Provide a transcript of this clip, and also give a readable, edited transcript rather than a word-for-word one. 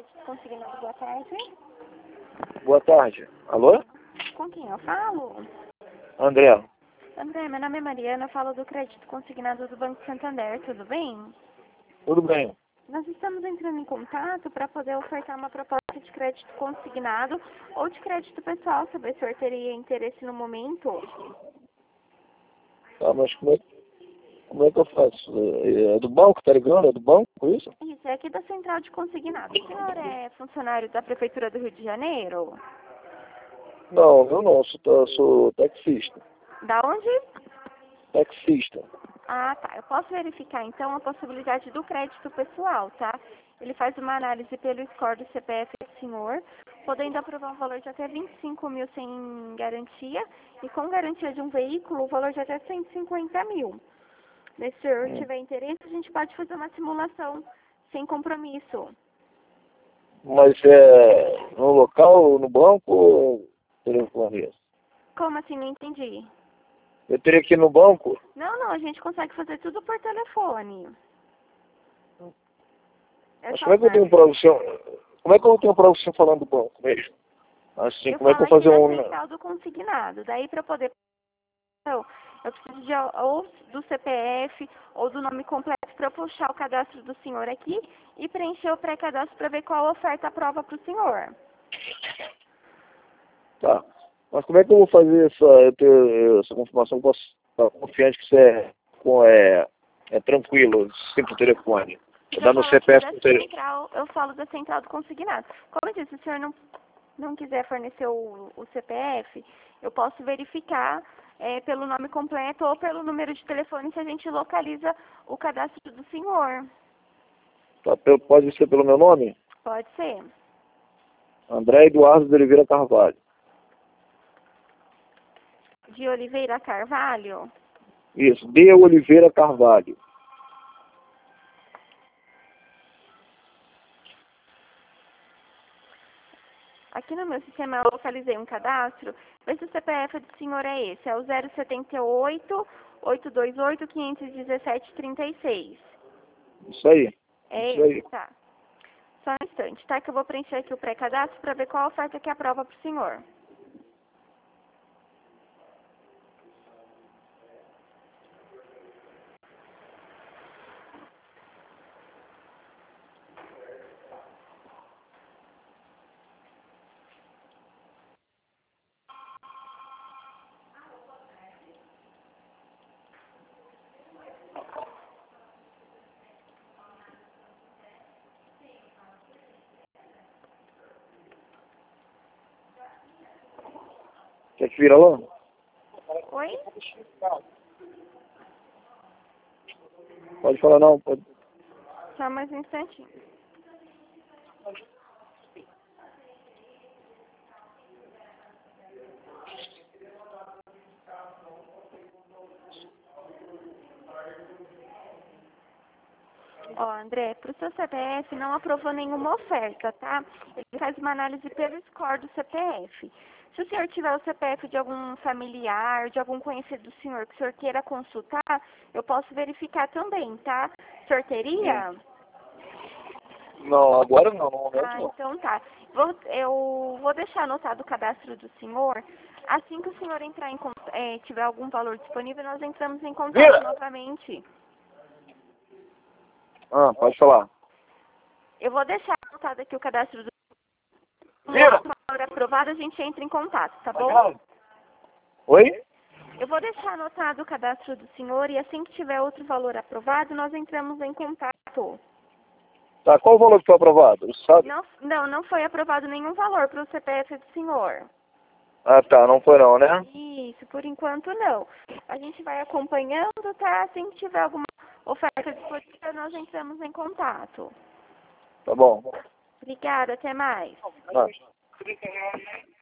Crédito Consignado, boa tarde. Boa tarde. Alô? Com quem eu falo? André. André, meu nome é Mariana, eu falo do Crédito Consignado do Banco Santander, tudo bem? Tudo bem? Nós estamos entrando em contato para poder ofertar uma proposta de crédito consignado ou de crédito pessoal, saber se o senhor teria interesse no momento. Tá, mas como é que eu faço? É do banco, tá ligando? É do banco, isso? Isso, é aqui da Central de Consignado. O senhor é funcionário da Prefeitura do Rio de Janeiro? Não, eu não, sou taxista. Da onde? Taxista. Ah, tá. Eu posso verificar, então, a possibilidade do crédito pessoal, tá? Ele faz uma análise pelo score do CPF do senhor, podendo aprovar um valor de até 25 mil sem garantia e com garantia de um veículo, o valor de até 150 mil. Se o senhor tiver interesse, a gente pode fazer uma simulação sem compromisso. Mas é no local, no banco ou telefone? Como assim? Não entendi. Eu teria que ir no banco? Não, a gente consegue fazer tudo por telefone. É Mas só como é que eu tenho pra você? Como é que eu tenho pra você falando do banco mesmo? Assim, como é que eu vou falo fazer aqui um. da central do consignado. Daí, para poder... Então, eu preciso de, ou do CPF ou do nome completo para puxar o cadastro do senhor aqui e preencher o pré-cadastro para ver qual oferta aprova para o senhor. Tá. Mas como é que eu vou fazer eu ter essa confirmação? Eu posso estar confiante que isso é tranquilo, sim, por telefone. Eu Dá no falo aqui CPF da por telefone. central, eu falo da central do consignado. Como eu disse, se o senhor não quiser fornecer o CPF, eu posso verificar pelo nome completo ou pelo número de telefone se a gente localiza o cadastro do senhor. Tá, pode ser pelo meu nome? Pode ser. André Eduardo de Oliveira Carvalho. De Oliveira Carvalho. Isso, de Oliveira Carvalho. Aqui no meu sistema eu localizei um cadastro. Vê se o CPF do senhor é esse. É o 078-828-517-36. Isso aí. É Isso esse, aí. tá. Só um instante, tá? Que eu vou preencher aqui o pré-cadastro para ver qual oferta que aprova para o senhor. Quer que vira lá? Oi? Pode falar não, pode. Só mais um instantinho. Ó, André, para o seu CPF não aprovou nenhuma oferta, tá? Ele faz uma análise pelo score do CPF. Se o senhor tiver o CPF de algum familiar, de algum conhecido do senhor que o senhor queira consultar, eu posso verificar também, tá? O senhor teria? Não, agora não, no momento Ah, não. então tá. Eu vou deixar anotado o cadastro do senhor. Assim que o senhor entrar tiver algum valor disponível, nós entramos em contato novamente. Ah, pode falar. Eu vou deixar anotado aqui o cadastro do Vira! valor aprovado, a gente entra em contato, tá bom? Oi? Eu vou deixar anotado o cadastro do senhor e assim que tiver outro valor aprovado, nós entramos em contato. Tá, qual o valor que foi aprovado? Você sabe? Não foi aprovado nenhum valor para o CPF do senhor. Ah, tá, não foi não, né? Isso, por enquanto não. A gente vai acompanhando, tá? Assim que tiver alguma oferta disponível, nós entramos em contato. Tá bom. Obrigada, até mais. Ah.